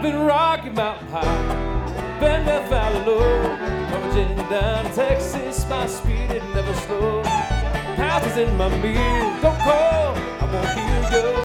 I've been Rocky Mountain high, been Death Valley low, from Virginia down to Texas, my speed it never slow. House is in my mirror, don't call, I won't hear you.